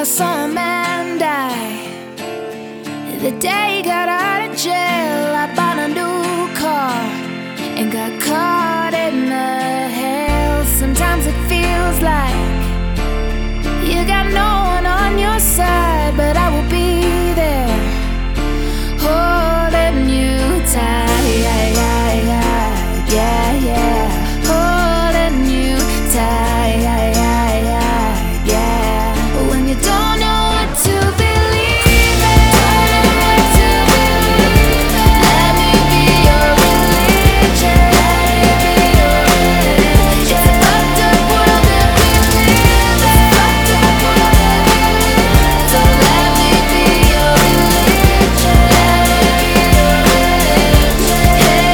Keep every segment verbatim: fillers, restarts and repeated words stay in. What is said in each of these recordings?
I saw a man die the day he got out of jail. I bought a new car and got caught in the hail. Sometimes it feels like you got no one on your side, but I will be there holding you tight. Yeah, yeah, yeah, yeah, yeah. Holding you tight. Yeah, yeah, yeah, yeah. When you don't know what to believe in, what to believe in, let me be your religion. Let me be your religion. It's a fucked up world that we live in. It's a fucked up world that we live in. So let me be your religion. Let me be your religion.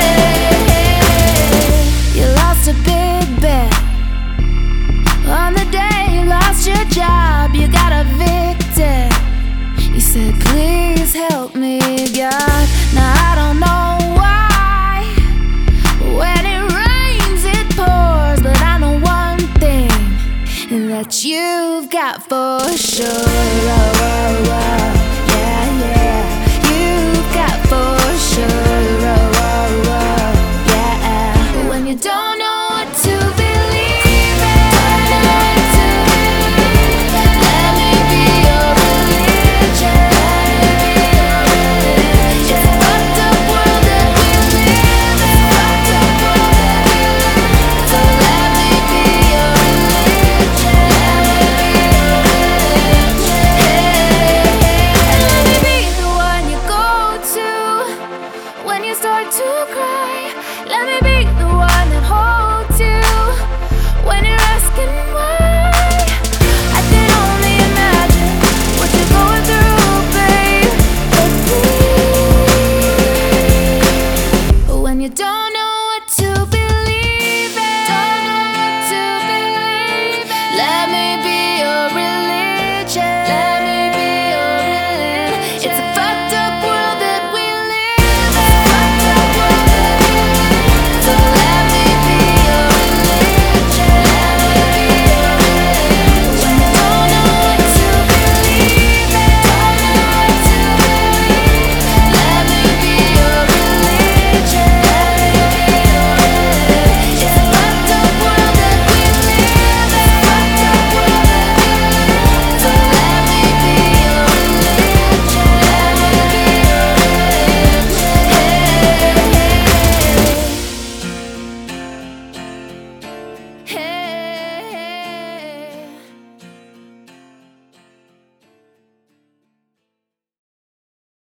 Hey, you lost a big bet on the day you lost your job. You got evicted. You said, please help me, God. Now I don't know why. When it rains, it pours. But I know one thing that you've got for sure. Oh, oh, oh.